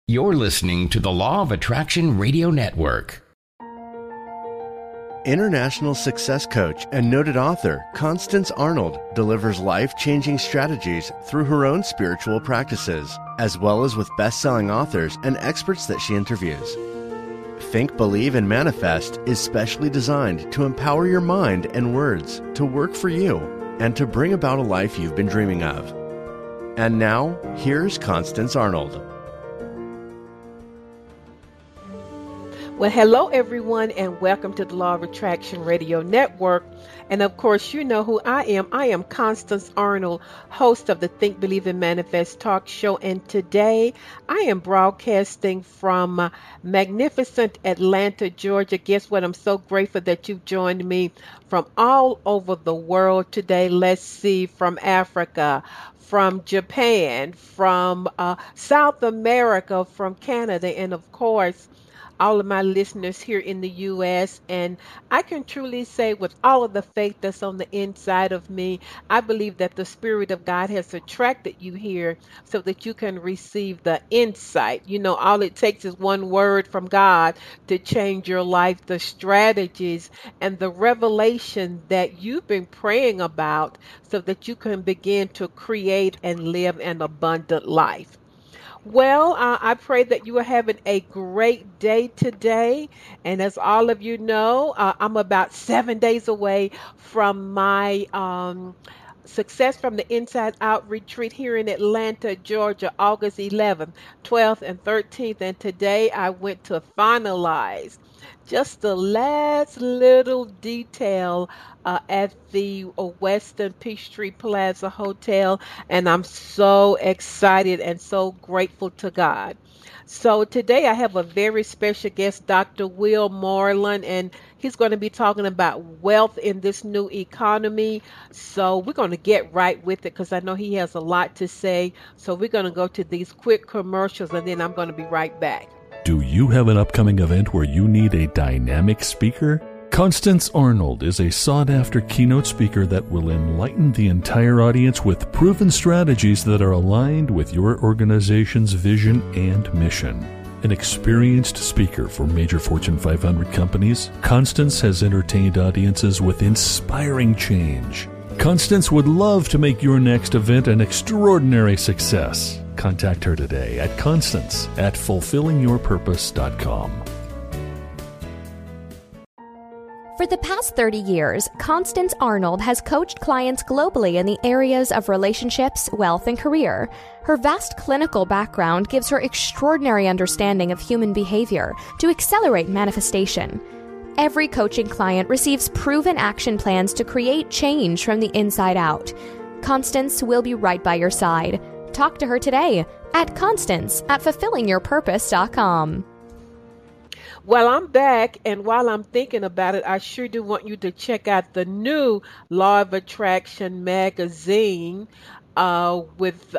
You're listening to the Law of Attraction Radio Network. International success coach and noted author Constance Arnold delivers life-changing strategies through her own spiritual practices, as well as with best-selling authors and experts that she interviews. Think, Believe, and Manifest is specially designed to empower your mind and words to work for you and to bring about a life you've been dreaming of. And now, here's Constance Arnold. Well, hello, everyone, and welcome to the Law of Attraction Radio Network. And of course, you know who I am. I am Constance Arnold, host of the Think, Believe, and Manifest talk show. And today I am broadcasting from magnificent Atlanta, Georgia. Guess what? I'm so grateful that you've joined me from all over the world today. Let's see, from Africa, from Japan, from South America, from Canada, and of course, all of my listeners here in the U.S. And I can truly say with all of the faith that's on the inside of me, I believe that the Spirit of God has attracted you here so that you can receive the insight. You know, all it takes is one word from God to change your life, the strategies and the revelation that you've been praying about so that you can begin to create and live an abundant life. Well, I pray that you are having a great day today. And as all of you know, I'm about 7 days away from my Success from the Inside Out retreat here in Atlanta, Georgia, August 11th, 12th, and 13th. And today I went to finalize just the last little detail at the Westin Peachtree Plaza Hotel, and I'm so excited and so grateful to God. So today I have a very special guest, Dr. Will Moreland, and he's going to be talking about wealth in this new economy. So we're going to get right with it because I know he has a lot to say. So we're going to go to these quick commercials, and then I'm going to be right back. Do you have an upcoming event where you need a dynamic speaker? Constance Arnold is a sought-after keynote speaker that will enlighten the entire audience with proven strategies that are aligned with your organization's vision and mission. An experienced speaker for major Fortune 500 companies, Constance has entertained audiences with inspiring change. Constance would love to make your next event an extraordinary success. Contact her today at constance@fulfillingyourpurpose.com. For the past 30 years, Constance Arnold has coached clients globally in the areas of relationships, wealth, and career. Her vast clinical background gives her extraordinary understanding of human behavior to accelerate manifestation. Every coaching client receives proven action plans to create change from the inside out. Constance will be right by your side. Talk to her today at constance@fulfillingyourpurpose.com. Well, I'm back, and while I'm thinking about it, I sure do want you to check out the new Law of Attraction magazine with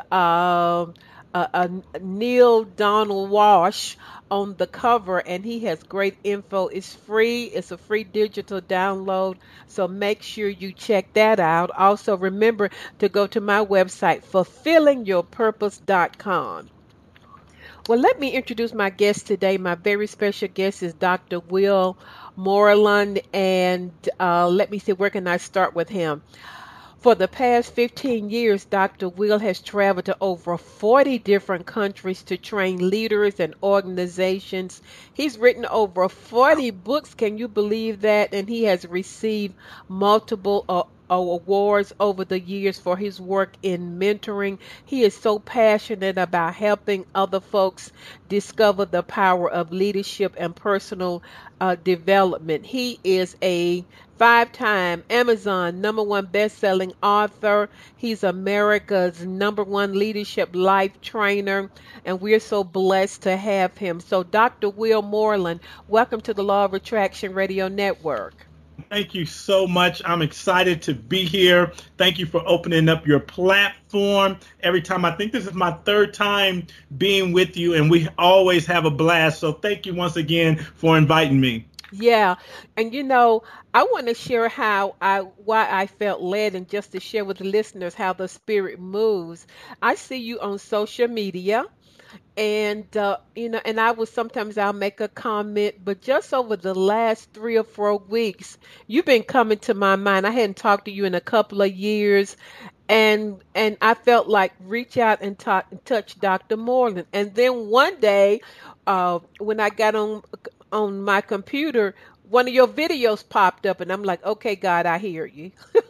Neil Donald Walsh on the cover, and he has great info. It's free. It's a free digital download, so make sure you check that out. Also, remember to go to my website, fulfillingyourpurpose.com. Well, let me introduce my guest today. My very special guest is Dr. Will Moreland, and let me see, where can I start with him? For the past 15 years, Dr. Will has traveled to over 40 different countries to train leaders and organizations. He's written over 40 books. Can you believe that? And he has received multiple awards over the years for his work in mentoring. He is so passionate about helping other folks discover the power of leadership and personal development. He is a 5-time Amazon #1 best-selling author. He's America's #1 leadership life trainer, and we're so blessed to have him. So Dr. Will Moreland, welcome to the Law of Attraction Radio Network. Thank you so much. I'm excited to be here. Thank you for opening up your platform. Every time, I think this is my 3rd time being with you, and we always have a blast. So thank you once again for inviting me. Yeah. And you know, I want to share why I felt led, and just to share with the listeners how the Spirit moves. I see you on social media. And and I will sometimes I'll make a comment, but just over the last 3 or 4 weeks, you've been coming to my mind. I hadn't talked to you in a couple of years, and I felt like reach out and talk and touch Dr. Moreland. And then one day, when I got on my computer, one of your videos popped up, and I'm like, okay, God, I hear you.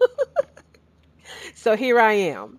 So here I am.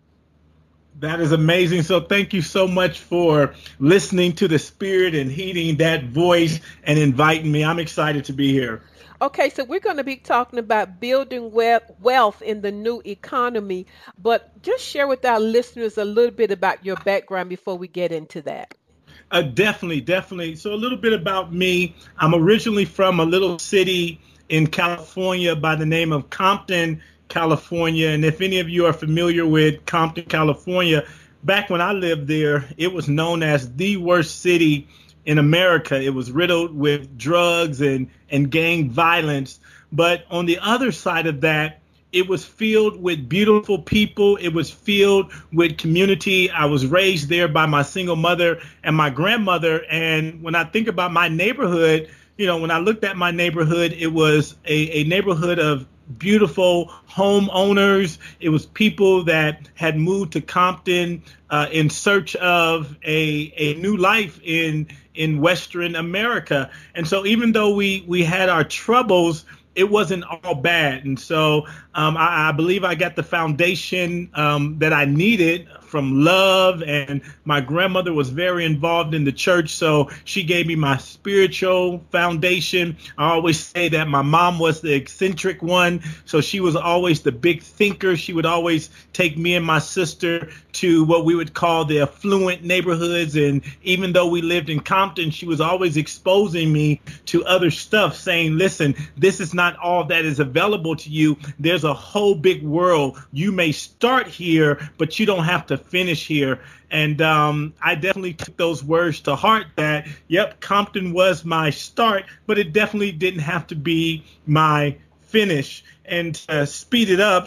That is amazing. So thank you so much for listening to the Spirit and heeding that voice and inviting me. I'm excited to be here. Okay, so we're going to be talking about building wealth in the new economy, but just share with our listeners a little bit about your background before we get into that. Definitely. So a little bit about me. I'm originally from a little city in California by the name of Compton, California. And if any of you are familiar with Compton, California, back when I lived there, it was known as the worst city in America. It was riddled with drugs and gang violence. But on the other side of that, it was filled with beautiful people. It was filled with community. I was raised there by my single mother and my grandmother. And when I think about my neighborhood, when I looked at my neighborhood, it was a neighborhood of beautiful homeowners. It was people that had moved to Compton in search of a new life in Western America. And so even though we had our troubles, it wasn't all bad. And so I believe I got the foundation that I needed from love. And my grandmother was very involved in the church, so she gave me my spiritual foundation. I always say that my mom was the eccentric one, so she was always the big thinker. She would always take me and my sister to what we would call the affluent neighborhoods. And even though we lived in Compton, she was always exposing me to other stuff, saying, listen, this is not all that is available to you. There's a whole big world. You may start here, but you don't have to finish here. And I definitely took those words to heart that, yep, Compton was my start, but it definitely didn't have to be my finish. And to speed it up,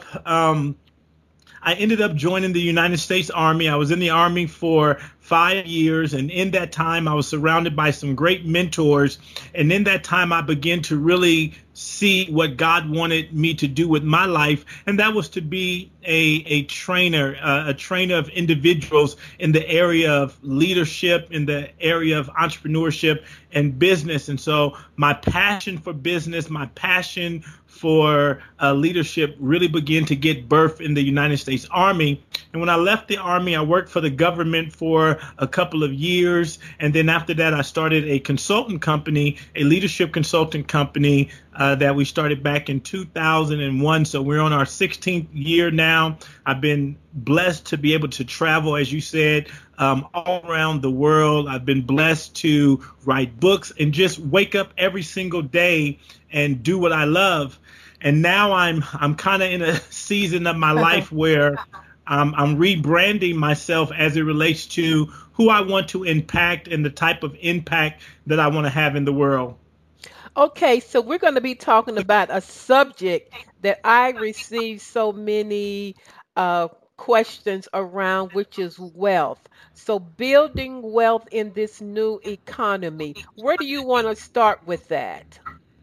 I ended up joining the United States Army. I was in the Army for 5 years, and in that time, I was surrounded by some great mentors. And in that time, I began to really see what God wanted me to do with my life, and that was to be a trainer of individuals in the area of leadership, in the area of entrepreneurship and business. And so my passion for business, my passion for leadership really began to get birth in the United States Army. And when I left the Army, I worked for the government for a couple of years. And then after that, I started a consultant company, a leadership consultant company that we started back in 2001. So we're on our 16th year now. I've been blessed to be able to travel, as you said, all around the world. I've been blessed to write books and just wake up every single day and do what I love. And now I'm kind of in a season of my life where I'm rebranding myself as it relates to who I want to impact and the type of impact that I want to have in the world. Okay, so we're going to be talking about a subject that I receive so many questions around, which is wealth. So building wealth in this new economy. Where do you want to start with that?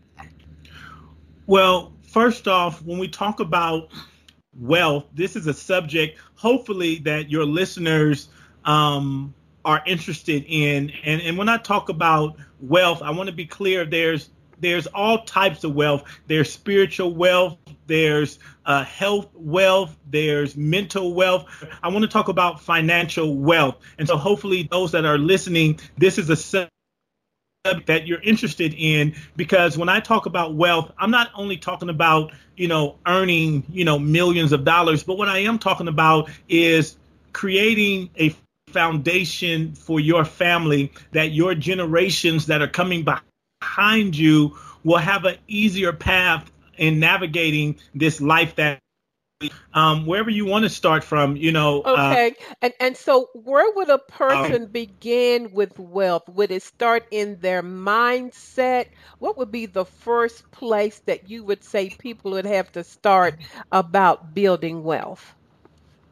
Well, first off, when we talk about wealth, this is a subject, hopefully, that your listeners are interested in. And when I talk about wealth, I want to be clear, there's all types of wealth. There's spiritual wealth, there's health wealth, there's mental wealth. I want to talk about financial wealth. And so hopefully those that are listening, this is a subject that you're interested in, because when I talk about wealth, I'm not only talking about, earning, millions of dollars, but what I am talking about is creating a foundation for your family, that your generations that are coming behind you will have an easier path in navigating this life that wherever you want to start from, Okay. And so where would a person begin with wealth? Would it start in their mindset? What would be the first place that you would say people would have to start about building wealth?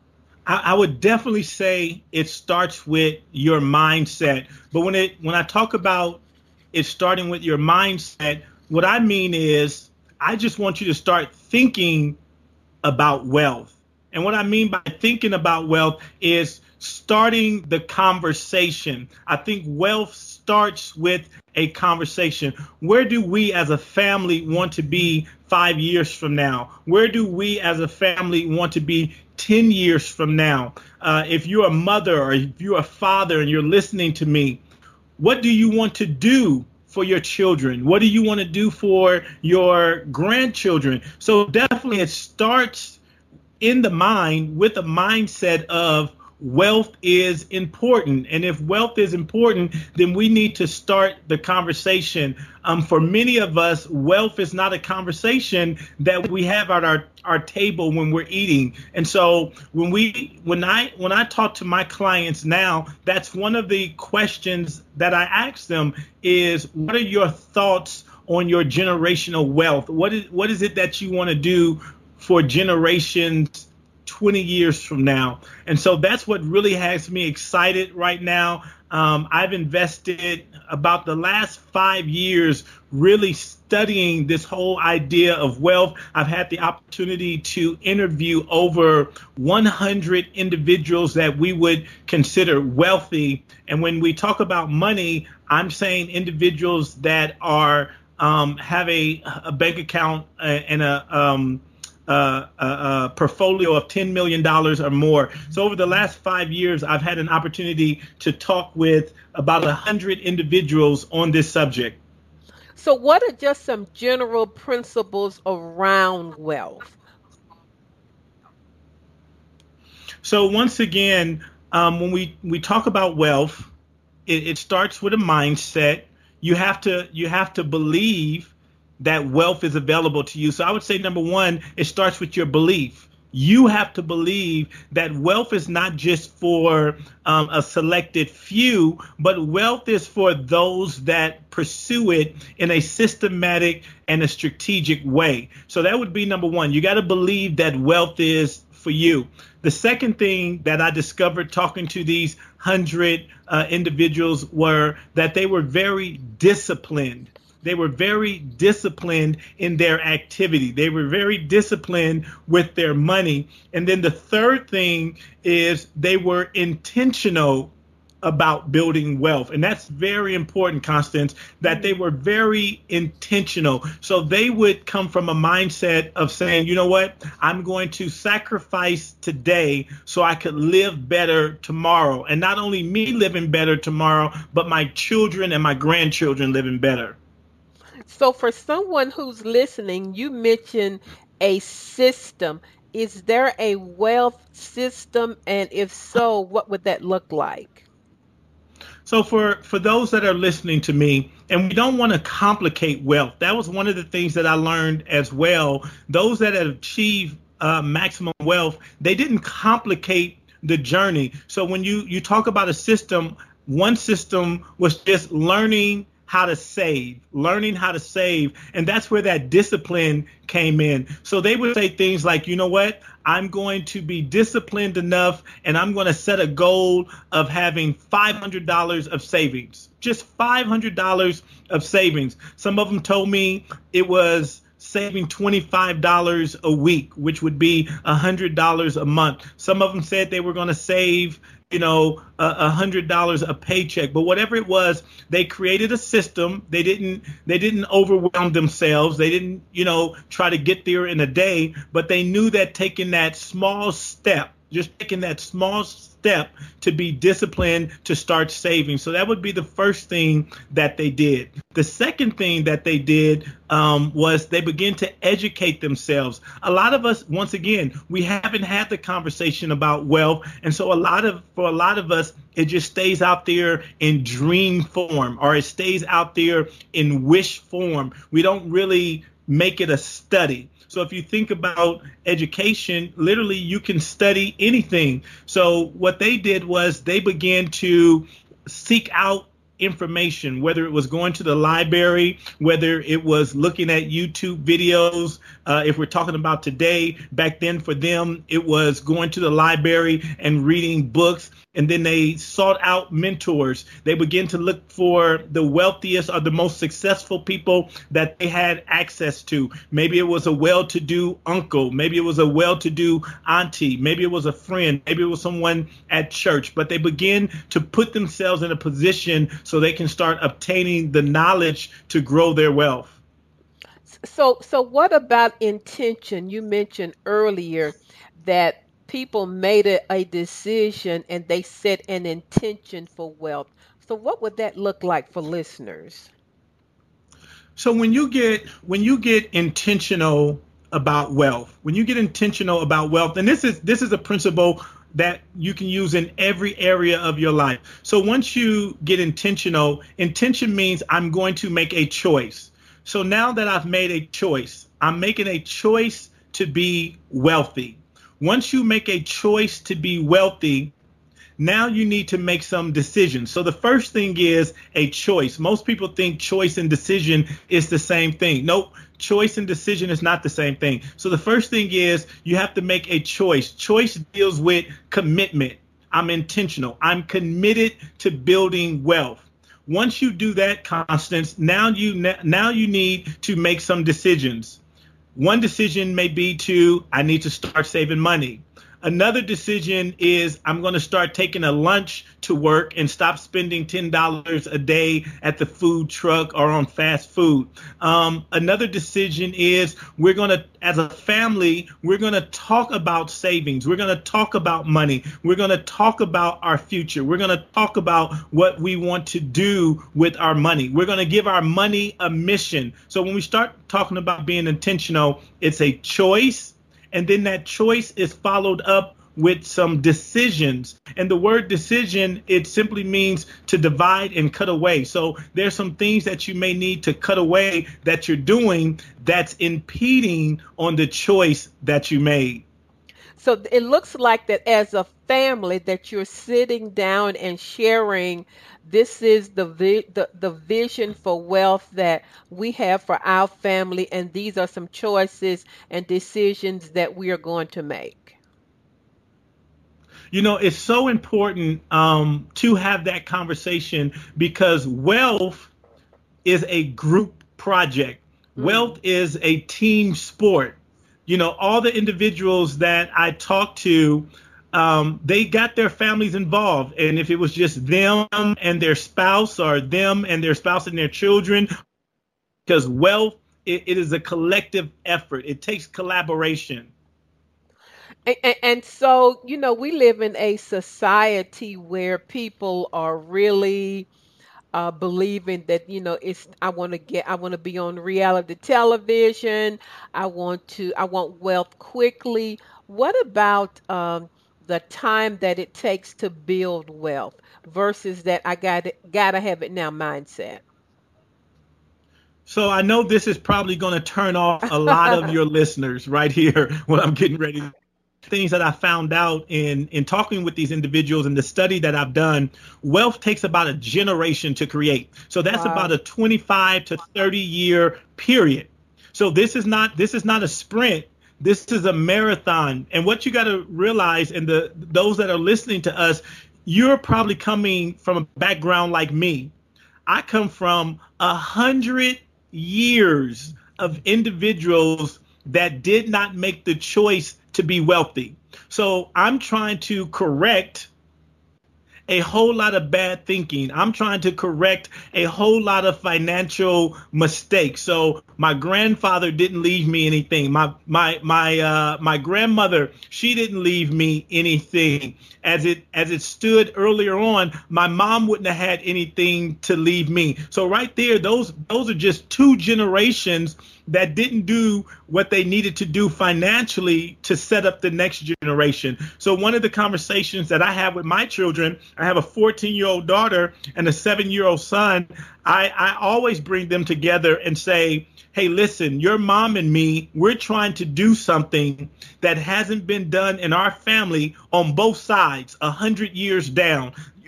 I would definitely say it starts with your mindset. But when I talk about it starting with your mindset, what I mean is I just want you to start thinking about wealth. And what I mean by thinking about wealth is starting the conversation. I think wealth starts with a conversation. Where do we as a family want to be 5 years from now? Where do we as a family want to be 10 years from now? If you're a mother or if you're a father and you're listening to me, what do you want to do for your children? What do you want to do for your grandchildren? So definitely it starts in the mind with a mindset of wealth is important. And if wealth is important, then we need to start the conversation. For many of us, wealth is not a conversation that we have at our table when we're eating. And so when I talk to my clients now, that's one of the questions that I ask them is, what are your thoughts on your generational wealth? What is it that you want to do for generations 20 years from now? And so that's what really has me excited right now. I've invested about the last 5 years really studying this whole idea of wealth. I've had the opportunity to interview over 100 individuals that we would consider wealthy. And when we talk about money, I'm saying individuals that are have a bank account and a portfolio of $10 million or more. So over the last 5 years, I've had an opportunity to talk with about 100 individuals on this subject. So what are just some general principles around wealth? So once again, when we talk about wealth, it starts with a mindset. You have to believe that wealth is available to you. So I would say, number one, it starts with your belief. You have to believe that wealth is not just for a selected few, but wealth is for those that pursue it in a systematic and a strategic way. So that would be number one. You got to believe that wealth is for you. The second thing that I discovered talking to these 100 individuals were that they were very disciplined. They were very disciplined in their activity. They were very disciplined with their money. And then the third thing is they were intentional about building wealth. And that's very important, Constance, that they were very intentional. So they would come from a mindset of saying, you know what, I'm going to sacrifice today so I could live better tomorrow. And not only me living better tomorrow, but my children and my grandchildren living better. So for someone who's listening, you mentioned a system. Is there a wealth system? And if so, what would that look like? So for those that are listening to me, and we don't want to complicate wealth. That was one of the things that I learned as well. Those that have achieved maximum wealth, they didn't complicate the journey. So when you talk about a system, one system was just learning how to save. And that's where that discipline came in. So they would say things like, you know what, I'm going to be disciplined enough and I'm going to set a goal of having $500 of savings, just $500 of savings. Some of them told me it was saving $25 a week, which would be $100 a month. Some of them said they were going to save $100 a paycheck, but whatever it was, they created a system. They didn't overwhelm themselves. They didn't, try to get there in a day, but they knew that taking that small step to be disciplined to start saving. So that would be the first thing that they did. The second thing that they did was they began to educate themselves. A lot of us, once again, we haven't had the conversation about wealth. And so for a lot of us, it just stays out there in dream form, or it stays out there in wish form. We don't really make it a study. So if you think about education, literally you can study anything. So what they did was they began to seek out information, whether it was going to the library, whether it was looking at YouTube videos. If we're talking about today, back then for them, it was going to the library and reading books. And then they sought out mentors. They began to look for the wealthiest or the most successful people that they had access to. Maybe it was a well-to-do uncle. Maybe it was a well-to-do auntie. Maybe it was a friend. Maybe it was someone at church. But they begin to put themselves in a position so they can start obtaining the knowledge to grow their wealth. So what about intention? You mentioned earlier that people made a decision and they set an intention for wealth. So what would that look like for listeners? So when you get intentional about wealth, and this is a principle that you can use in every area of your life. So once you get intentional, intention means I'm going to make a choice. So now that I've made a choice, I'm making a choice to be wealthy. Once you make a choice to be wealthy, now you need to make some decisions. So the first thing is a choice. Most people think choice and decision is the same thing. Nope, choice and decision is not the same thing. So the first thing is you have to make a choice. Choice deals with commitment. I'm intentional. I'm committed to building wealth. Once you do that, Constance, now you need to make some decisions. One decision may be I need to start saving money. Another decision is I'm going to start taking a lunch to work and stop spending $10 a day at the food truck or on fast food. Another decision is we're going to, as a family, we're going to talk about savings. We're going to talk about money. We're going to talk about our future. We're going to talk about what we want to do with our money. We're going to give our money a mission. So when we start talking about being intentional, it's a choice. And then that choice is followed up with some decisions. And the word decision, it simply means to divide and cut away. So there's some things that you may need to cut away that you're doing that's impeding on the choice that you made. So it looks like that as a family that you're sitting down and sharing, this is the vision for wealth that we have for our family, and these are some choices and decisions that we are going to make. You know, it's so important to have that conversation because wealth is a group project. Wealth is a team sport. You know, all the individuals that I talked to, they got their families involved. And if it was just them and their spouse or them and their spouse and their children, because wealth, it is a collective effort. It takes collaboration. And so, you know, we live in a society where people are really believing that, you know, I want to be on reality television. I want wealth quickly. What about the time that it takes to build wealth versus that I gotta have it now mindset? So I know this is probably going to turn off a lot of your listeners right here when I'm getting ready. Things that I found out in talking with these individuals and the study that I've done, wealth takes about a generation to create. So that's about a 25 to 30 year period. So this is not a sprint. This is a marathon. And what you got to realize, and those that are listening to us, you're probably coming from a background like me. I come from 100 years of individuals that did not make the choice to be wealthy. So I'm trying to correct a whole lot of bad thinking. I'm trying to correct a whole lot of financial mistakes. So my grandfather didn't leave me anything. My grandmother, she didn't leave me anything. As it stood earlier on, my mom wouldn't have had anything to leave me. So right there, those are just two generations that didn't do what they needed to do financially to set up the next generation. So one of the conversations that I have with my children, I have a 14-year-old daughter and a 7-year-old son. I always bring them together and say, hey, listen, your mom and me, we're trying to do something that hasn't been done in our family on both sides, 100 years down.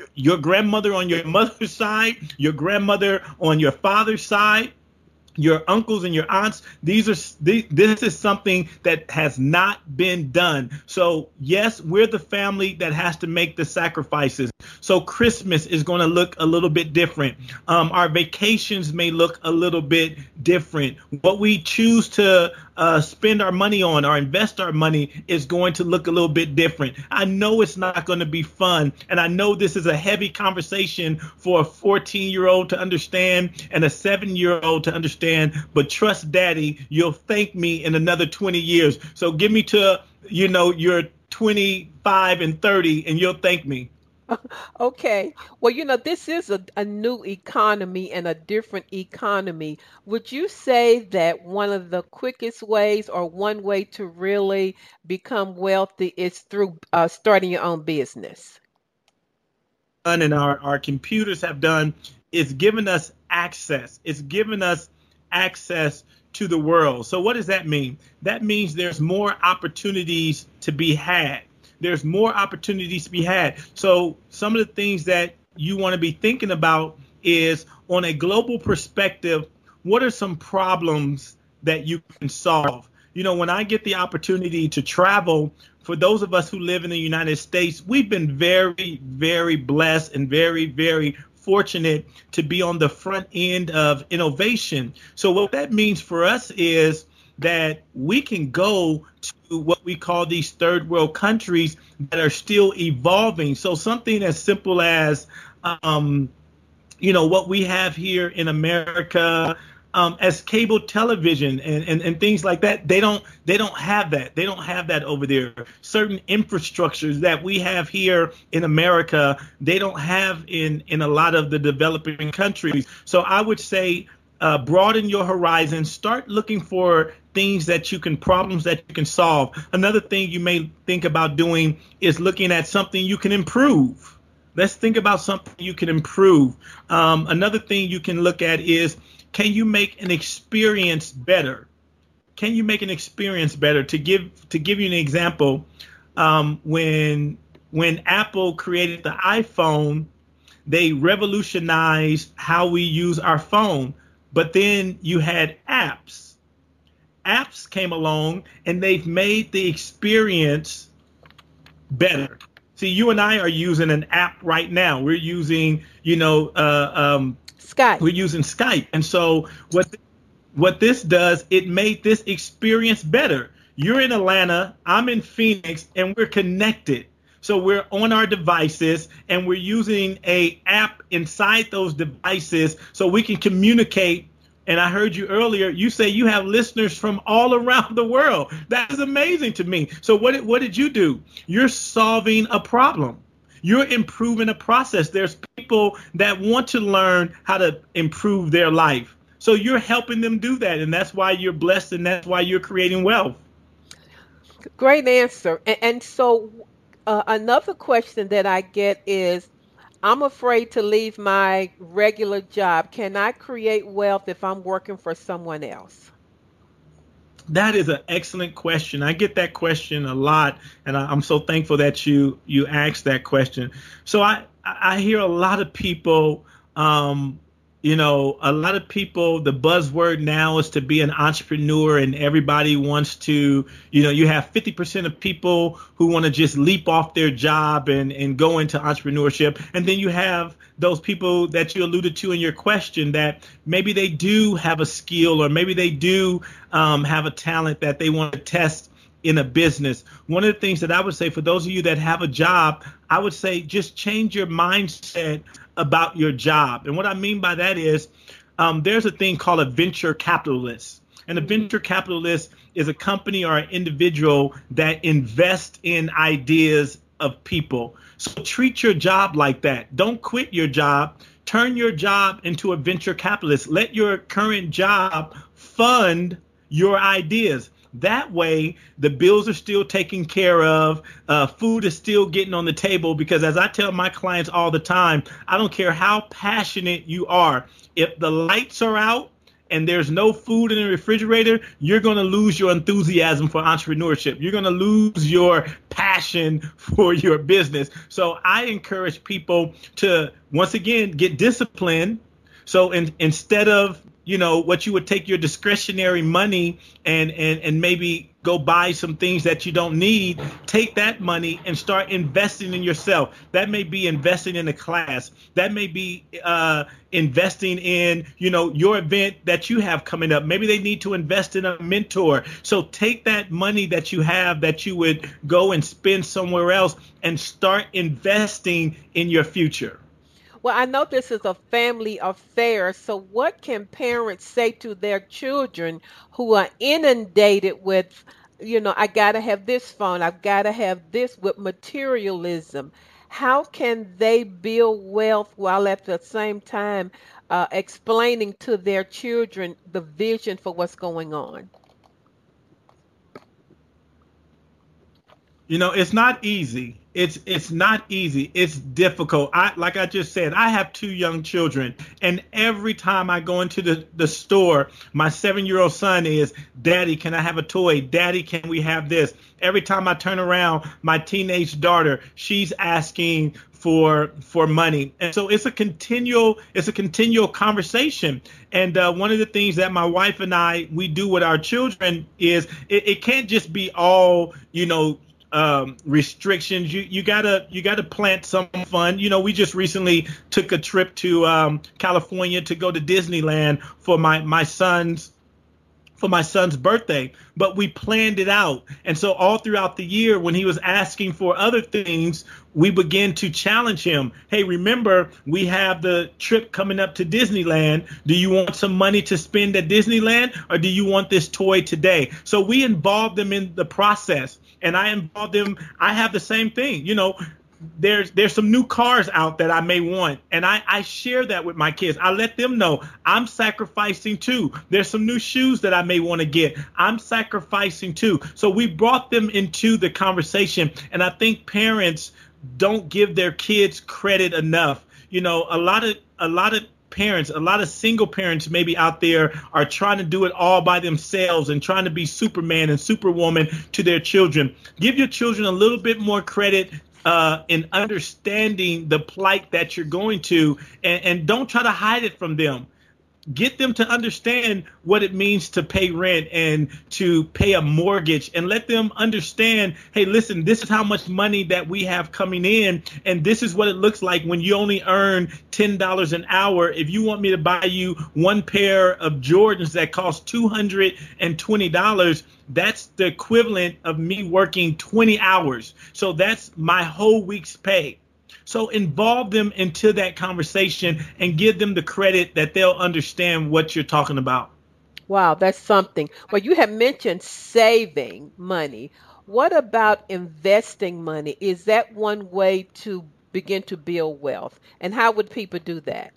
your grandmother on your mother's side, your grandmother on your father's side, your uncles and your aunts. This is something that has not been done. So yes, we're the family that has to make the sacrifices. So Christmas is going to look a little bit different. Our vacations may look a little bit different. What we choose to spend our money on or invest our money is going to look a little bit different. I know it's not going to be fun. And I know this is a heavy conversation for a 14-year-old to understand and a 7-year-old to understand. But trust Daddy, you'll thank me in another 20 years. So give me to, you're 25 and 30 and you'll thank me. Okay. Well, this is a new economy and a different economy. Would you say that one of the quickest ways or one way to really become wealthy is through starting your own business? And our computers have done is given us access. It's given us access to the world. So what does that mean? That means there's more opportunities to be had. There's more opportunities to be had. So some of the things that you want to be thinking about is on a global perspective, what are some problems that you can solve? When I get the opportunity to travel, for those of us who live in the United States, we've been very, very blessed and very, very fortunate to be on the front end of innovation. So what that means for us is that we can go to what we call these third world countries that are still evolving. So something as simple as, what we have here in America as cable television and things like that. They don't have that. They don't have that over there. Certain infrastructures that we have here in America, they don't have in a lot of the developing countries. So I would say broaden your horizon. Start looking for problems that you can solve. Another thing you may think about doing is looking at something you can improve. Let's think about something you can improve. Another thing you can look at is, can you make an experience better? Can you make an experience better? To give you an example, when Apple created the iPhone, they revolutionized how we use our phone. But then you had apps. Apps came along and they've made the experience better. See, you and I are using an app right now. We're using, Skype. We're using Skype. And so what this does, it made this experience better. You're in Atlanta, I'm in Phoenix, and we're connected. So we're on our devices and we're using an app inside those devices so we can communicate. And I heard you earlier, you say you have listeners from all around the world. That is amazing to me. So what did you do? You're solving a problem. You're improving a process. There's people that want to learn how to improve their life. So you're helping them do that. And that's why you're blessed and that's why you're creating wealth. Great answer. And so another question that I get is, I'm afraid to leave my regular job. Can I create wealth if I'm working for someone else? That is an excellent question. I get that question a lot, and I'm so thankful that you asked that question. So I hear a lot of people, the buzzword now is to be an entrepreneur, and everybody wants to, you have 50% of people who want to just leap off their job and go into entrepreneurship. And then you have those people that you alluded to in your question that maybe they do have a skill or maybe they do have a talent that they want to test in a business. One of the things that I would say for those of you that have a job, I would say just change your mindset about your job. And what I mean by that is there's a thing called a venture capitalist. And a venture capitalist is a company or an individual that invests in ideas of people. So treat your job like that. Don't quit your job. Turn your job into a venture capitalist. Let your current job fund your ideas. That way, the bills are still taken care of. Food is still getting on the table, because as I tell my clients all the time, I don't care how passionate you are. If the lights are out and there's no food in the refrigerator, you're going to lose your enthusiasm for entrepreneurship. You're going to lose your passion for your business. So I encourage people to, once again, get disciplined. So instead of, what you would take your discretionary money and maybe go buy some things that you don't need, take that money and start investing in yourself. That may be investing in a class. That may be investing in, your event that you have coming up. Maybe they need to invest in a mentor. So take that money that you have that you would go and spend somewhere else and start investing in your future. Well, I know this is a family affair, so what can parents say to their children who are inundated with, I got to have this phone, I've got to have this, with materialism? How can they build wealth while at the same time explaining to their children the vision for what's going on? It's not easy. It's not easy. It's difficult. Like I just said, I have 2 young children, and every time I go into the store, my 7-year-old son is, Daddy, can I have a toy? Daddy, can we have this? Every time I turn around, my teenage daughter, she's asking for money. And so it's a continual conversation. And one of the things that my wife and we do with our children is it can't just be all, restrictions. You gotta plant some fun. We just recently took a trip to California to go to Disneyland for my son's birthday, but we planned it out. And so all throughout the year, when he was asking for other things, we began to challenge him. Hey, remember, we have the trip coming up to Disneyland. Do you want some money to spend at Disneyland, or do you want this toy today? So we involved them in the process, and I involved them. I have the same thing. There's some new cars out that I may want, and I share that with my kids. I let them know I'm sacrificing too. There's some new shoes that I may want to get. I'm sacrificing too. So we brought them into the conversation, and I think parents don't give their kids credit enough. A lot of parents, a lot of single parents maybe out there are trying to do it all by themselves and trying to be Superman and Superwoman to their children. Give your children a little bit more credit in understanding the plight that you're going to, and don't try to hide it from them. Get them to understand what it means to pay rent and to pay a mortgage, and let them understand, hey, listen, this is how much money that we have coming in, and this is what it looks like when you only earn $10 an hour. If you want me to buy you one pair of Jordans that cost $220, that's the equivalent of me working 20 hours. So that's my whole week's pay. So involve them into that conversation and give them the credit that they'll understand what you're talking about. Wow, that's something. Well, you have mentioned saving money. What about investing money? Is that one way to begin to build wealth? And how would people do that?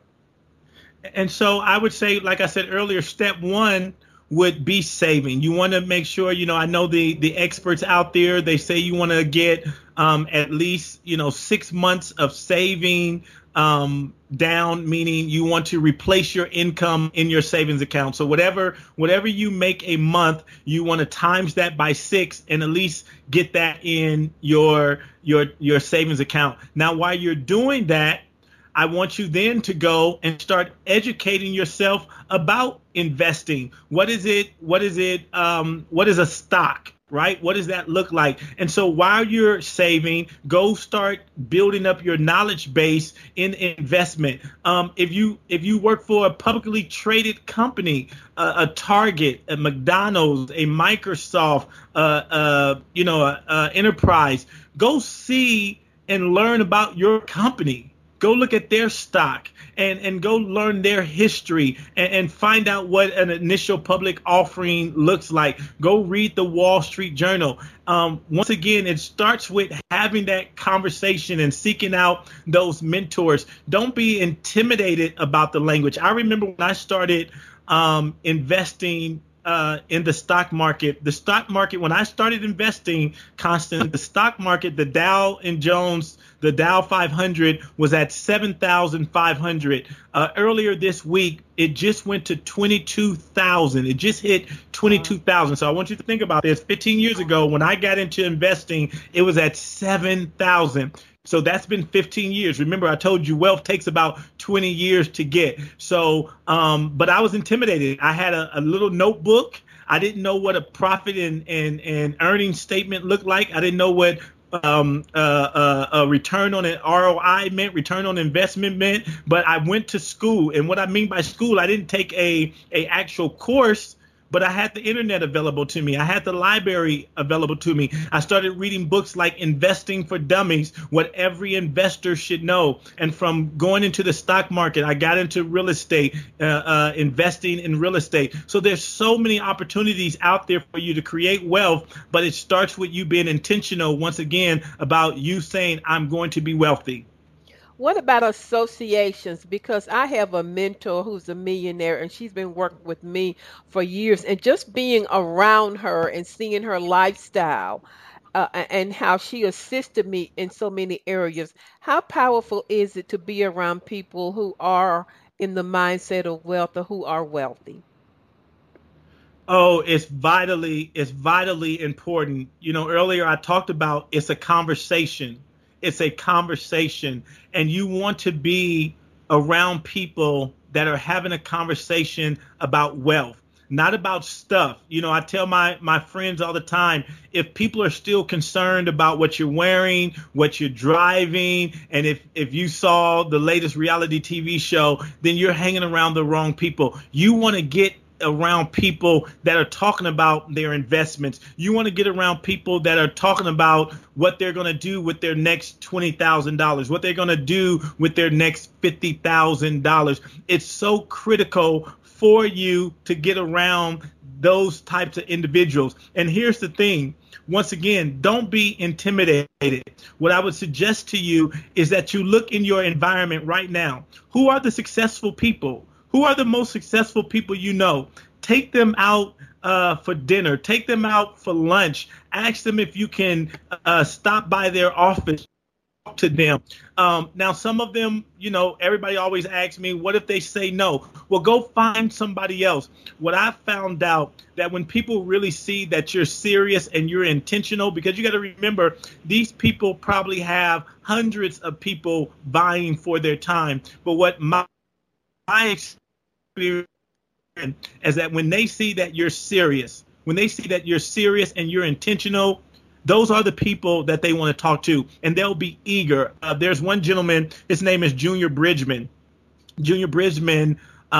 And so I would say, like I said earlier, step 1 would be saving. You want to make sure, I know the experts out there, they say you want to get at least, 6 months of saving down, meaning you want to replace your income in your savings account. So whatever you make a month, you want to times that by 6 and at least get that in your savings account. Now, while you're doing that, I want you then to go and start educating yourself about investing. What is it? What is a stock, right? What does that look like? And so while you're saving, go start building up your knowledge base in investment. If you work for a publicly traded company, a Target, a McDonald's, a Microsoft, Enterprise, go see and learn about your company. Go look at their stock and go learn their history and find out what an initial public offering looks like. Go read the Wall Street Journal. Once again, it starts with having that conversation and seeking out those mentors. Don't be intimidated about the language. I remember when I started investing in the stock market. The stock market, when I started investing, Constant, the stock market, the Dow 500 was at 7,500. Earlier this week, it just went to 22,000. It just hit 22,000. So I want you to think about this. 15 years ago, when I got into investing, it was at 7,000. So that's been 15 years. Remember, I told you wealth takes about 20 years to get. So, but I was intimidated. I had a little notebook. I didn't know what a profit and earnings statement looked like. I didn't know what a return on an ROI meant, return on investment meant. But I went to school. And what I mean by school, I didn't take a actual course, but I had the internet available to me. I had the library available to me. I started reading books like Investing for Dummies, What Every Investor Should Know. And from going into the stock market, I got into real estate, investing in real estate. So there's so many opportunities out there for you to create wealth, but it starts with you being intentional, once again, about you saying, I'm going to be wealthy. What about associations? Because I have a mentor who's a millionaire and she's been working with me for years. And just being around her and seeing her lifestyle and how she assisted me in so many areas, how powerful is it to be around people who are in the mindset of wealth or who are wealthy? Oh, it's vitally important. You know, earlier I talked about it's a conversation. It's a conversation, and you want to be around people that are having a conversation about wealth, not about stuff. You know, I tell my friends all the time, if people are still concerned about what you're wearing, what you're driving, and if you saw the latest reality TV show, then you're hanging around the wrong people. You want to get around people that are talking about their investments. You want to get around people that are talking about what they're going to do with their next $20,000, what they're going to do with their next $50,000. It's so critical for you to get around those types of individuals. And here's the thing. Once again, don't be intimidated. What I would suggest to you is that you look in your environment right now. Who are the successful people? Who are the most successful people you know? Take them out for dinner. Take them out for lunch. Ask them if you can stop by their office, talk to them. Now, some of them, you know, everybody always asks me, what if they say no? Well, go find somebody else. What I found out that when people really see that you're serious and you're intentional, because you got to remember, these people probably have hundreds of people vying for their time. But what my experience is that when they see that you're serious, and you're intentional, those are the people that they want to talk to, and they'll be eager. There's one gentleman, his name is Junior Bridgman. Junior Bridgman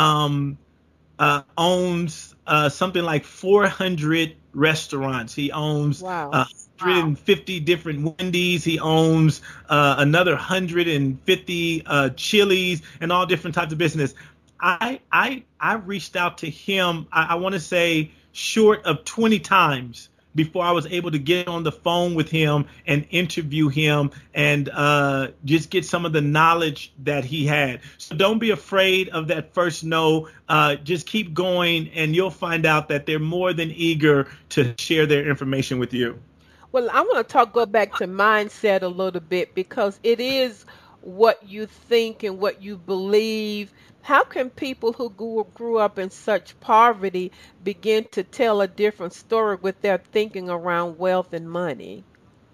owns something like 400 restaurants. He owns 150 different Wendy's. He owns another 150 Chili's and all different types of business. I reached out to him, I want to say short of 20 times before I was able to get on the phone with him and interview him and just get some of the knowledge that he had. So don't be afraid of that first no. Just keep going, and you'll find out that they're more than eager to share their information with you. Well, I want to go back to mindset a little bit, because it is what you think and what you believe. How can people who grew up in such poverty begin to tell a different story with their thinking around wealth and money?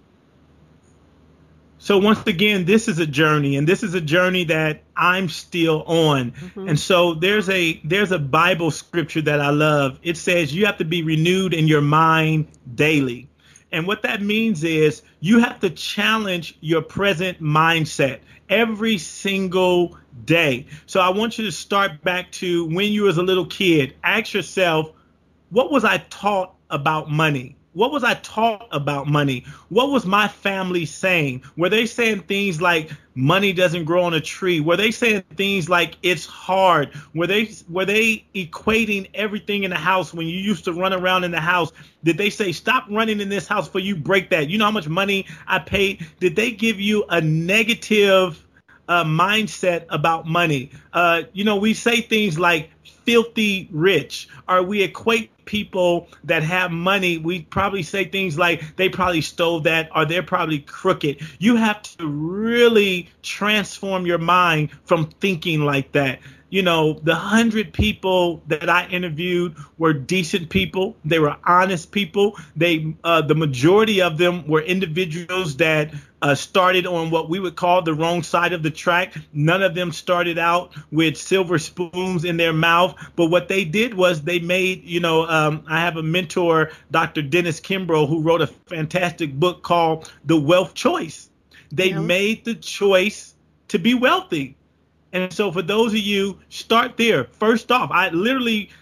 So once again, this is a journey, and this is a journey that I'm still on. Mm-hmm. And so there's a Bible scripture that I love. It says you have to be renewed in your mind daily. And what that means is you have to challenge your present mindset every single day. So I want you to start back to when you was a little kid. Ask yourself, what was I taught about money? What was I taught about money? What was my family saying? Were they saying things like money doesn't grow on a tree? Were they saying things like it's hard? Were they equating everything in the house when you used to run around in the house? Did they say, stop running in this house before you break that? You know how much money I paid? Did they give you a negative mindset about money. We say things like filthy rich, or we equate people that have money. We probably say things like they probably stole that, or they're probably crooked. You have to really transform your mind from thinking like that. The 100 people that I interviewed were decent people. They were honest people. The majority of them were individuals that started on what we would call the wrong side of the track. None of them started out with silver spoons in their mouth. But what they did was they made, I have a mentor, Dr. Dennis Kimbrough, who wrote a fantastic book called The Wealth Choice. They made the choice to be wealthy. And so for those of you, start there. First off, I literally,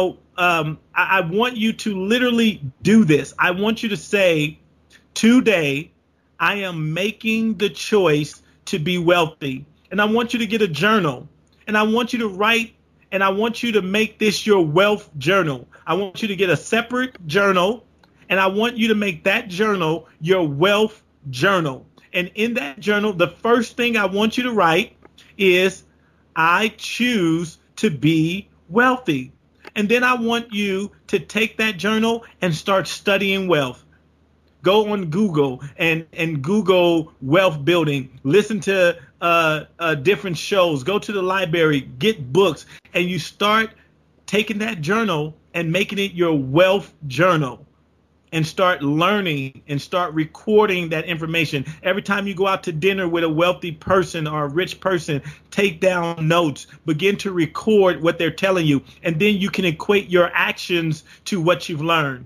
I want you to literally do this. I want you to say, today, I am making the choice to be wealthy. And I want you to get a journal. And I want you to write, and I want you to make this your wealth journal. I want you to get a separate journal, and I want you to make that journal your wealth journal. And in that journal, the first thing I want you to write is, I choose to be wealthy. And then I want you to take that journal and start studying wealth. Go on Google and Google wealth building. Listen to different shows. Go to the library, get books, and you start taking that journal and making it your wealth journal. And start learning and start recording that information. Every time you go out to dinner with a wealthy person or a rich person, take down notes, begin to record what they're telling you, and then you can equate your actions to what you've learned.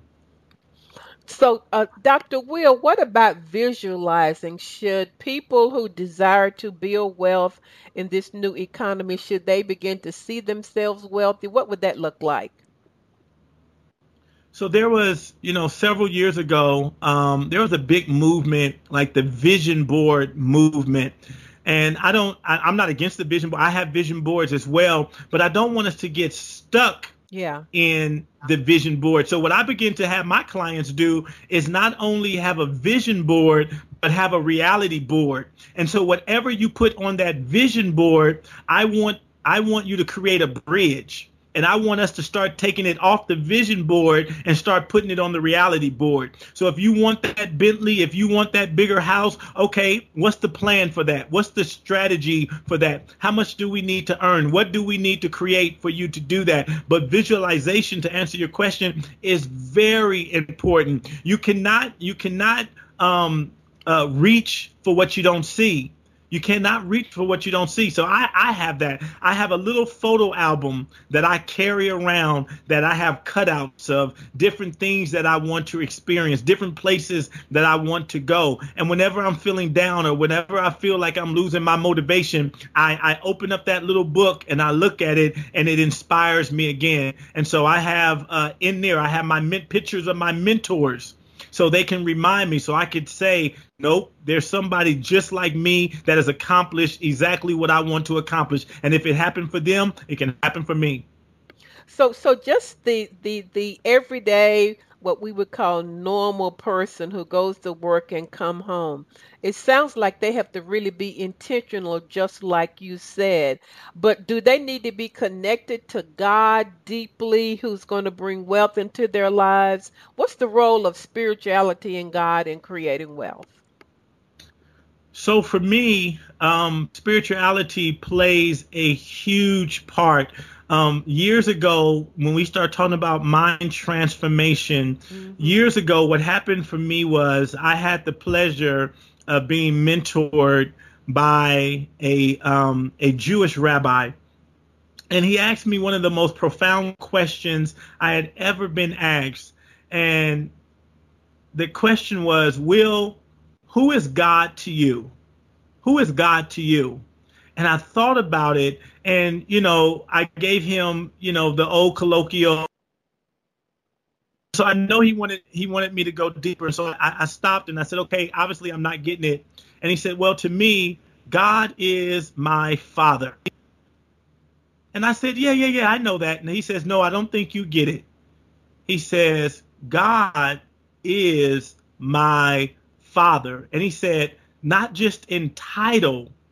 So, Dr. Will, what about visualizing? Should people who desire to build wealth in this new economy, should they begin to see themselves wealthy? What would that look like? So there was, several years ago, there was a big movement, like the vision board movement. And I'm not against the vision board. I have vision boards as well, but I don't want us to get stuck in the vision board. So what I begin to have my clients do is not only have a vision board, but have a reality board. And so whatever you put on that vision board, I want you to create a bridge. And I want us to start taking it off the vision board and start putting it on the reality board. So if you want that Bentley, if you want that bigger house, okay, what's the plan for that? What's the strategy for that? How much do we need to earn? What do we need to create for you to do that? But visualization, to answer your question, is very important. You cannot reach for what you don't see. You cannot reach for what you don't see. So I have that. I have a little photo album that I carry around that I have cutouts of different things that I want to experience, different places that I want to go. And whenever I'm feeling down or whenever I feel like I'm losing my motivation, I open up that little book and I look at it and it inspires me again. And so I have in there, I have my pictures of my mentors. So they can remind me, so I could say, nope, there's somebody just like me that has accomplished exactly what I want to accomplish. And if it happened for them, it can happen for me. So just the everyday, what we would call normal person who goes to work and come home. It sounds like they have to really be intentional, just like you said. But do they need to be connected to God deeply, who's going to bring wealth into their lives? What's the role of spirituality and God in creating wealth? So for me, spirituality plays a huge part. Years ago, when we started talking about mind transformation, years ago, what happened for me was I had the pleasure of being mentored by a Jewish rabbi. And he asked me one of the most profound questions I had ever been asked. And the question was, Will, who is God to you? Who is God to you? And I thought about it, and, I gave him, the old colloquial. So I know he wanted me to go deeper. So I stopped and I said, okay, obviously I'm not getting it. And he said, well, to me, God is my father. And I said, yeah, I know that. And he says, no, I don't think you get it. He says, God is my father. And he said, not just in title,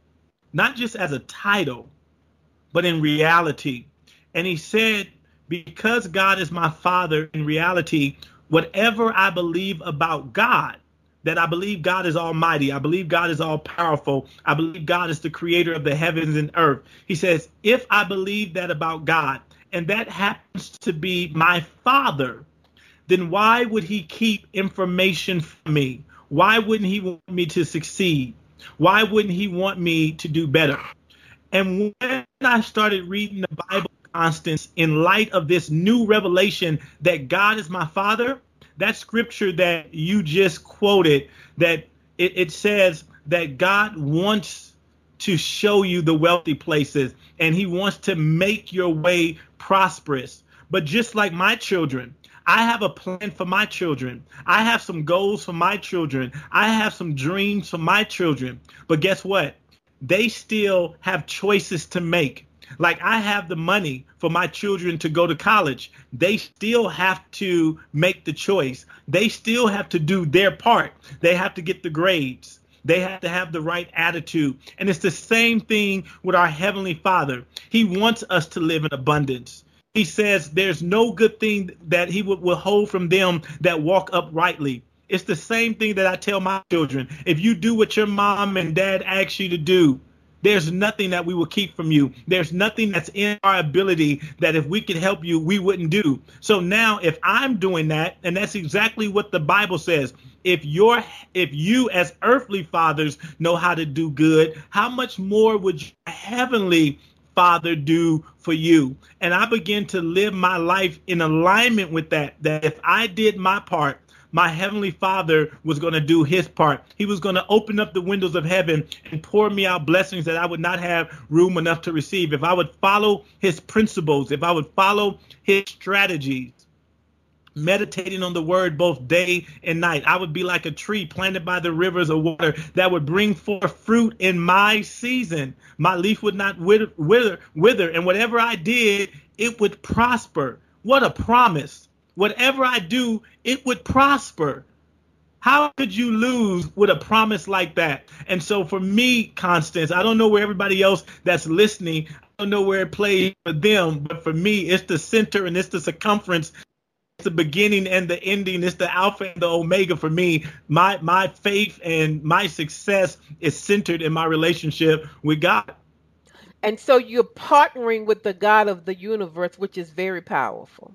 not just as a title, but in reality. And he said, because God is my Father, in reality, whatever I believe about God, that I believe God is almighty, I believe God is all powerful, I believe God is the creator of the heavens and earth. He says, if I believe that about God, and that happens to be my Father, then why would he keep information from me? Why wouldn't he want me to succeed? Why wouldn't he want me to do better? And when I started reading the Bible, Constance, in light of this new revelation that God is my Father, that scripture that you just quoted, that it says that God wants to show you the wealthy places and he wants to make your way prosperous. But just like my children, I have a plan for my children. I have some goals for my children. I have some dreams for my children. But guess what? They still have choices to make. Like I have the money for my children to go to college. They still have to make the choice. They still have to do their part. They have to get the grades. They have to have the right attitude. And it's the same thing with our Heavenly Father. He wants us to live in abundance. He says there's no good thing that he would withhold from them that walk uprightly. It's the same thing that I tell my children. If you do what your mom and dad ask you to do, there's nothing that we will keep from you. There's nothing that's in our ability that if we could help you, we wouldn't do. So now if I'm doing that, and that's exactly what the Bible says, if you as earthly fathers know how to do good, how much more would your heavenly Father do for you? And I begin to live my life in alignment with that if I did my part, my Heavenly Father was going to do his part. He was going to open up the windows of heaven and pour me out blessings that I would not have room enough to receive. If I would follow his principles, if I would follow his strategies, meditating on the word both day and night, I would be like a tree planted by the rivers of water that would bring forth fruit in my season. My leaf would not wither, and whatever I did, it would prosper. What a promise. Whatever I do, it would prosper. How could you lose with a promise like that? And so for me, Constance, I don't know where everybody else that's listening, I don't know where it plays for them, but for me, it's the center and it's the circumference. It's the beginning and the ending. It's the alpha and the omega for me. My faith and my success is centered in my relationship with God. And so you're partnering with the God of the universe, which is very powerful.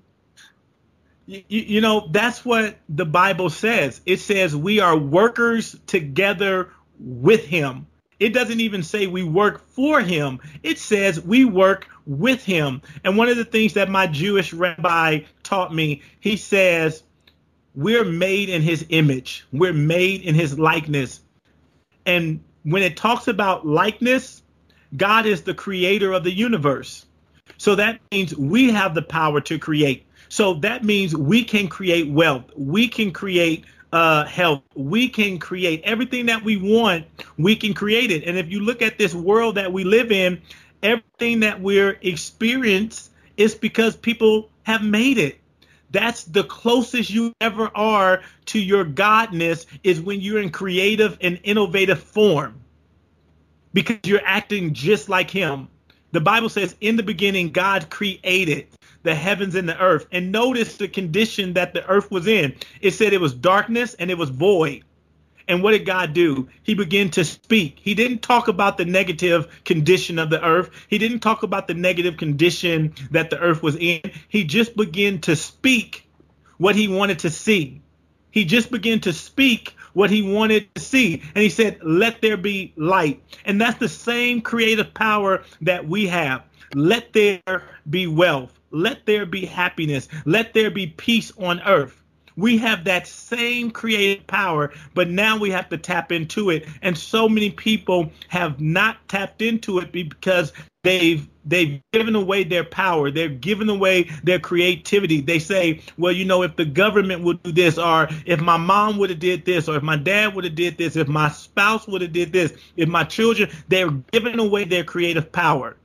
You know, that's what the Bible says. It says we are workers together with him. It doesn't even say we work for him. It says we work with him. And one of the things that my Jewish rabbi taught me, he says, we're made in his image. We're made in his likeness. And when it talks about likeness, God is the creator of the universe. So that means we have the power to create. So that means we can create wealth. We can create health. We can create everything that we want. We can create it. And if you look at this world that we live in, everything that we're experiencing is because people have made it. That's the closest you ever are to your godness, is when you're in creative and innovative form, because you're acting just like him. The Bible says in the beginning, God created the heavens and the earth. And notice the condition that the earth was in. It said it was darkness and it was void. And what did God do? He began to speak. He didn't talk about the negative condition of the earth. He didn't talk about the negative condition that the earth was in. He just began to speak what he wanted to see. He just began to speak what he wanted to see. And he said, let there be light. And that's the same creative power that we have. Let there be wealth. Let there be happiness. Let there be peace on earth. We have that same creative power, but now we have to tap into it. And so many people have not tapped into it because they've given away their power. They've given away their creativity. They say, well, you know, if the government would do this, or if my mom would have did this, or if my dad would have did this, if my spouse would have did this, if my children, they're giving away their creative power.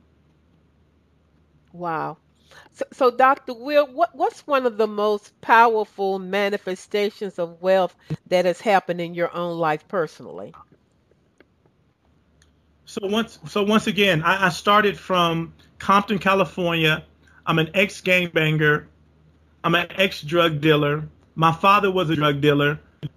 Wow. So Dr. Will, what's one of the most powerful manifestations of wealth that has happened in your own life personally? once again, I started from Compton, California. I'm an ex-gangbanger. I'm an ex-drug dealer. My father was a drug dealer.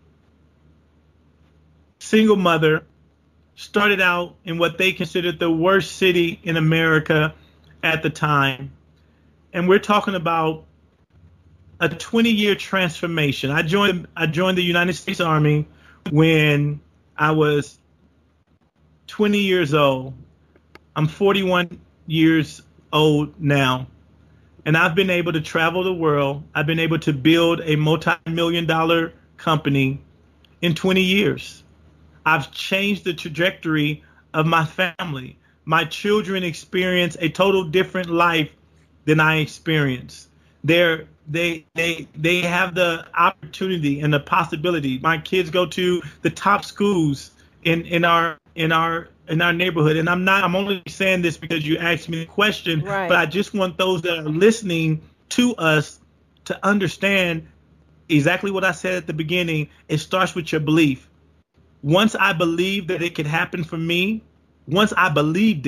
Single mother. Started out in what they considered the worst city in America at the time. And we're talking about a 20-year transformation. I joined the United States Army when I was 20 years old. I'm 41 years old now. And I've been able to travel the world. I've been able to build a multi-million-dollar company in 20 years. I've changed the trajectory of my family. My children experience a total different life than I experienced. They have the opportunity and the possibility. My kids go to the top schools in our neighborhood. And I'm only saying this because you asked me the question, right. But I just want those that are listening to us to understand exactly what I said at the beginning. It starts with your belief. Once I believed that it could happen for me, once I believed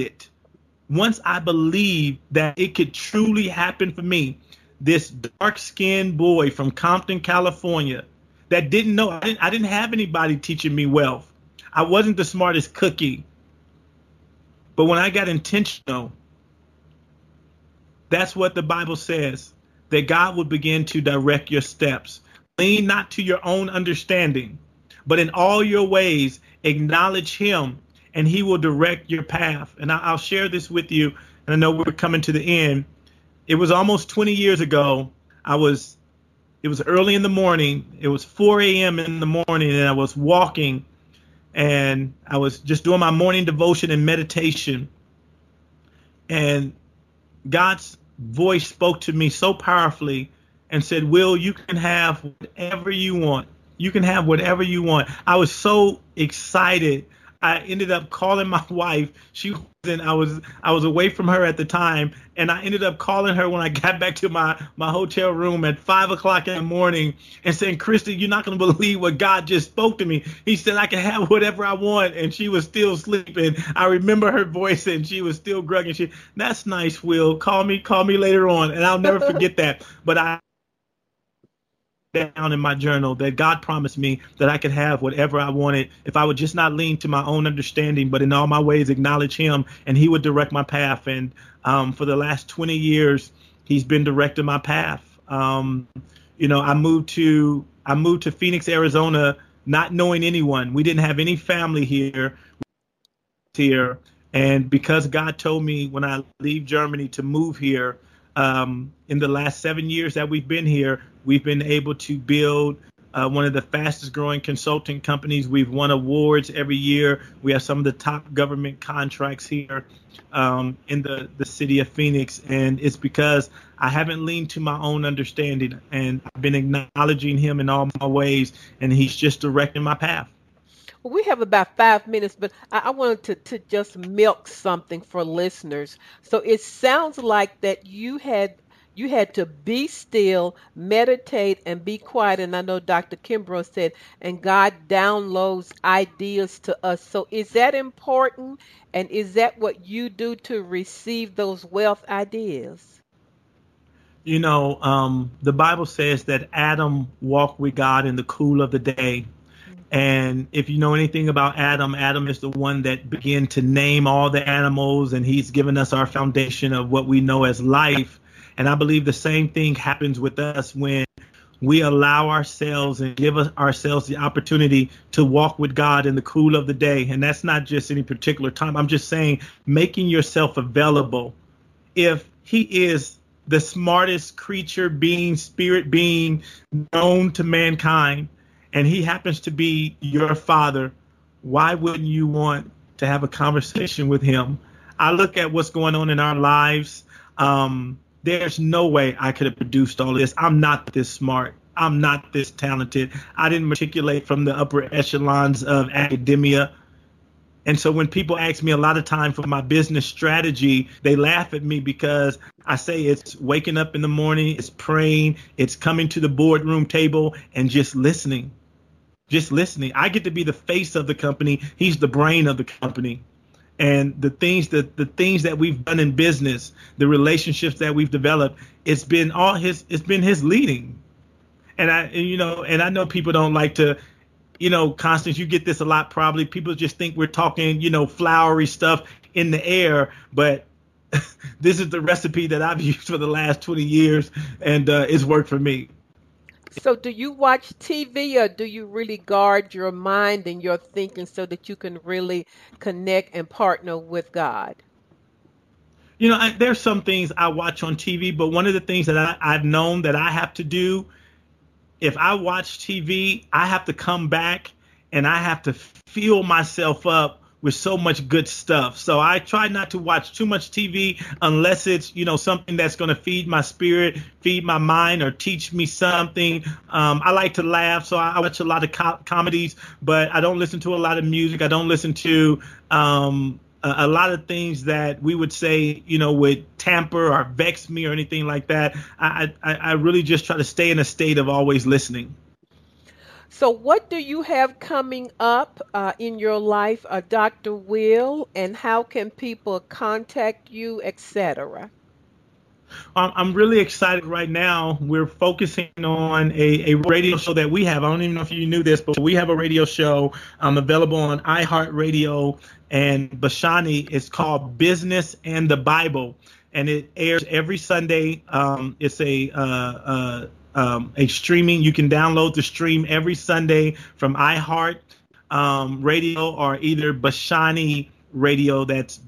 that it could truly happen for me, this dark-skinned boy from Compton, California, that didn't know, I didn't have anybody teaching me wealth. I wasn't the smartest cookie. But when I got intentional, that's what the Bible says, that God would begin to direct your steps. Lean not to your own understanding, but in all your ways, acknowledge him, and he will direct your path. And I'll share this with you, and I know we're coming to the end. It was almost 20 years ago. It was early in the morning. It was 4 a.m. in the morning, and I was walking, and I was just doing my morning devotion and meditation. And God's voice spoke to me so powerfully and said, Will, you can have whatever you want. You can have whatever you want. I was so excited. I ended up calling my wife. She wasn't. I was away from her at the time, and I ended up calling her when I got back to my hotel room at 5 o'clock in the morning and saying, Christy, you're not going to believe what God just spoke to me. He said I can have whatever I want, and she was still sleeping. I remember her voice, and she was still grunting. That's nice, Will. Call me later on, and I'll never forget that. But I down in my journal that God promised me that I could have whatever I wanted if I would just not lean to my own understanding, but in all my ways acknowledge him, and he would direct my path. And for the last 20 years, he's been directing my path. I moved to Phoenix, Arizona, not knowing anyone. We didn't have any family here. And because God told me when I leave Germany to move here, in the last 7 years that we've been here, we've been able to build one of the fastest growing consulting companies. We've won awards every year. We have some of the top government contracts here in the city of Phoenix. And it's because I haven't leaned to my own understanding, and I've been acknowledging him in all my ways, and he's just directing my path. Well, we have about 5 minutes, but I wanted to just milk something for listeners. So it sounds like that you had to be still, meditate, and be quiet. And I know Dr. Kimbrough said, and God downloads ideas to us. So is that important? And is that what you do to receive those wealth ideas? The Bible says that Adam walked with God in the cool of the day. And if you know anything about Adam is the one that began to name all the animals, and he's given us our foundation of what we know as life. And I believe the same thing happens with us when we allow ourselves and give ourselves the opportunity to walk with God in the cool of the day. And that's not just any particular time. I'm just saying making yourself available. If he is the smartest creature being, spirit being known to mankind, and he happens to be your father, why wouldn't you want to have a conversation with him? I look at what's going on in our lives. There's no way I could have produced all this. I'm not this smart. I'm not this talented. I didn't matriculate from the upper echelons of academia. And so when people ask me a lot of time for my business strategy, they laugh at me because I say it's waking up in the morning, it's praying, it's coming to the boardroom table and just listening. Just listening. I get to be the face of the company. He's the brain of the company. and the things that we've done in business, the relationships that we've developed, it's been his leading. And I know people don't like to, Constance, you get this a lot probably. People just think we're talking, flowery stuff in the air, but this is the recipe that I've used for the last 20 years, and it's worked for me. So do you watch TV, or do you really guard your mind and your thinking so that you can really connect and partner with God? There's some things I watch on TV, but one of the things that I've known that I have to do, if I watch TV, I have to come back and I have to fill myself up with so much good stuff. So I try not to watch too much TV unless it's, something that's going to feed my spirit, feed my mind, or teach me something. I like to laugh, so I watch a lot of comedies, but I don't listen to a lot of music. I don't listen to a lot of things that we would say, would tamper or vex me or anything like that. I really just try to stay in a state of always listening. So what do you have coming up in your life, Dr. Will, and how can people contact you, etc.? I'm really excited right now. We're focusing on a radio show that we have. I don't even know if you knew this, but we have a radio show available on iHeartRadio and Bashani. It's called Business and the Bible, and it airs every Sunday. It's a streaming. You can download the stream every Sunday from iHeart Radio or either Bashani Radio. That's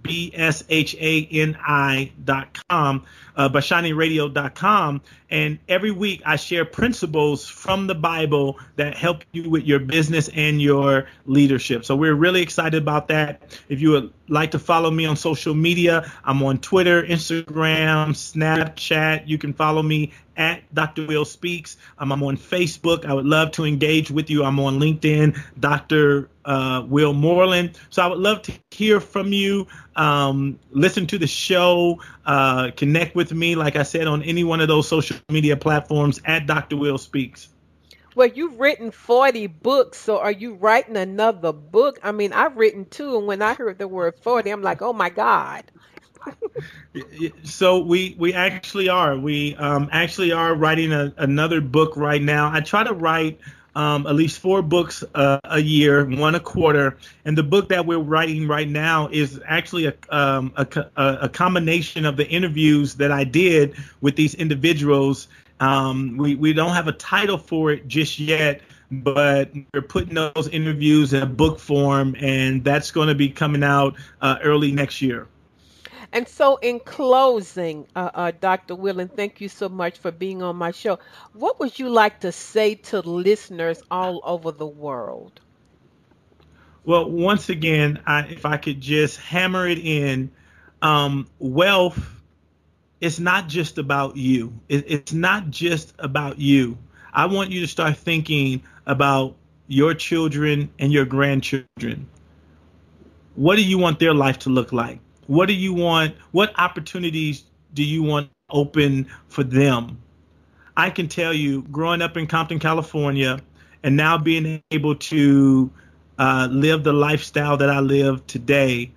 BSHANI.com, BashaniRadio.com. And every week I share principles from the Bible that help you with your business and your leadership. So we're really excited about that. If you would like to follow me on social media, I'm on Twitter, Instagram, Snapchat. You can follow me at Dr. Will Speaks. I'm on Facebook. I would love to engage with you. I'm on LinkedIn, Dr. Will Moreland. So I would love to hear from you. Listen to the show, connect with me, like I said, on any one of those social media platforms at Dr. Will Speaks. Well, you've written 40 books, so are you writing another book? I mean, I've written 2, and when I heard the word 40, I'm like, oh my God. So we actually are. We actually are writing another book right now. I try to write at least 4 books a year, 1 a quarter. And the book that we're writing right now is actually a combination of the interviews that I did with these individuals. We don't have a title for it just yet, but we're putting those interviews in a book form, and that's going to be coming out early next year. And so in closing, Dr. Will, and thank you so much for being on my show, what would you like to say to listeners all over the world? Well, once again, if I could just hammer it in, wealth, it's not just about you. It's not just about you. I want you to start thinking about your children and your grandchildren. What do you want their life to look like? What do you want? What opportunities do you want open for them? I can tell you, growing up in Compton, California, and now being able to live the lifestyle that I live today,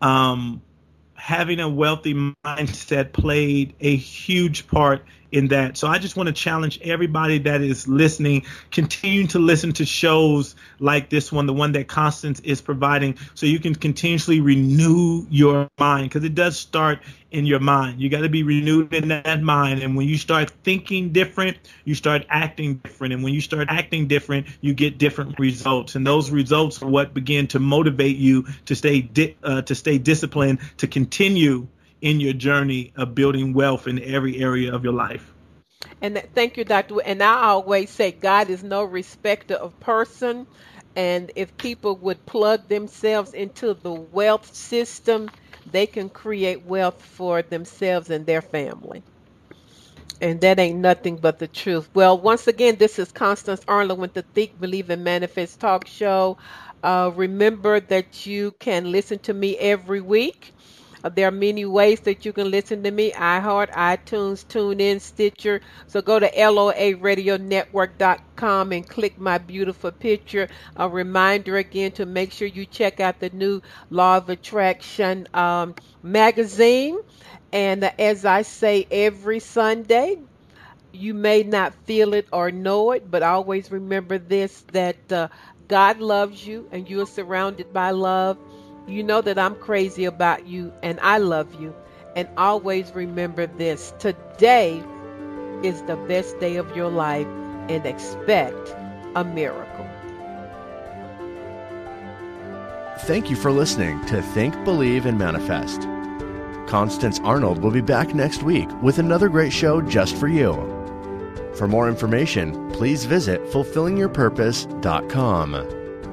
having a wealthy mindset played a huge part in that. So I just want to challenge everybody that is listening, continue to listen to shows like this one, the one that Constance is providing, so you can continuously renew your mind, because it does start in your mind. You got to be renewed in that mind. And when you start thinking different, you start acting different. And when you start acting different, you get different results. And those results are what begin to motivate you to stay disciplined, to continue in your journey of building wealth in every area of your life. And thank you, Dr. And I always say God is no respecter of person. And if people would plug themselves into the wealth system, they can create wealth for themselves and their family. And that ain't nothing but the truth. Well, once again, this is Constance Arnold with the Think, Believe, and Manifest Talk Show. Remember that you can listen to me every week There are many ways that you can listen to me: iHeart, iTunes, TuneIn, Stitcher. So go to LOARadionetwork.com and click my beautiful picture. A reminder again to make sure you check out the new Law of Attraction magazine. And as I say every Sunday, you may not feel it or know it, but always remember this, that God loves you and you are surrounded by love. You know that I'm crazy about you and I love you. And always remember this: today is the best day of your life, and expect a miracle. Thank you for listening to Think, Believe, and Manifest. Constance Arnold will be back next week with another great show just for you. For more information, please visit fulfillingyourpurpose.com.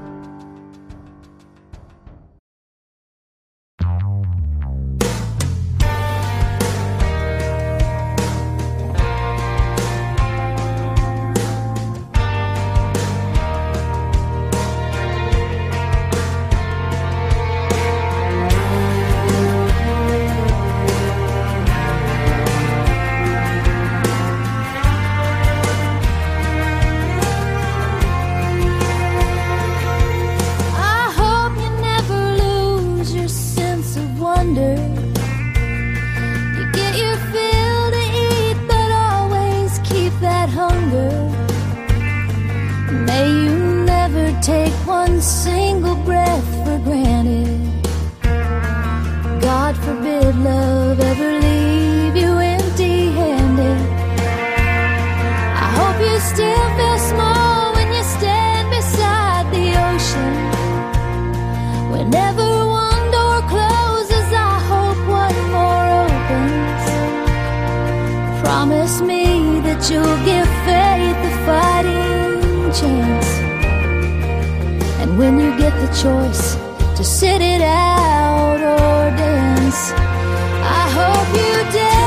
Promise me that you'll give faith a fighting chance. And when you get the choice to sit it out or dance, I hope you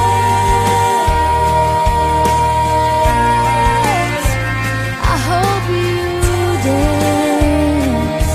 dance. I hope you dance.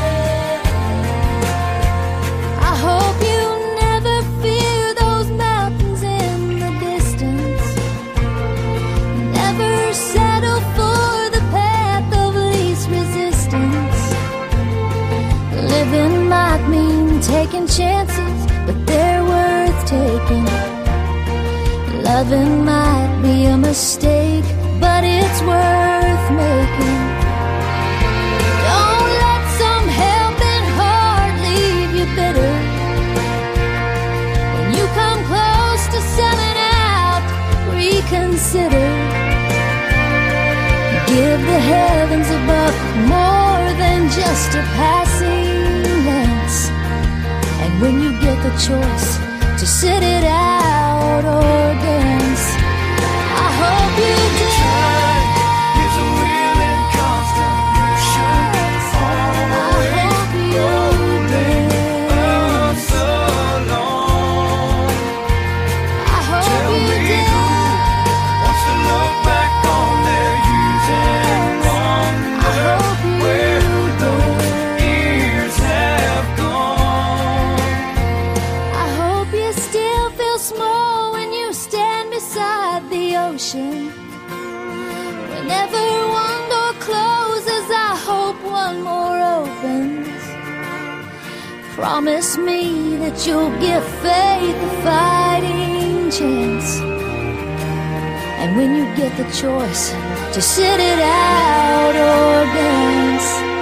I hope you never fear those mountains in the distance. Never settle for the path of least resistance. Living might mean taking chances, but they're worth taking. Loving might be a mistake, but it's worth making. Don't let some helping heart leave you bitter. When you come close to selling out, reconsider. Give the heavens above more than just a passing glance. And when you get the choice to sit it out or dance, I hope you dance. Is a real and constant motion. I hope you dance. So long. I hope Tell you me dance. who wants to look back on their years and I hope wonder you where those dance. years have gone. I hope you still feel small when you stand beside the ocean. Whenever one door closes, I hope one more opens. Promise me that you'll give faith a fighting chance. And when you get the choice to sit it out or dance,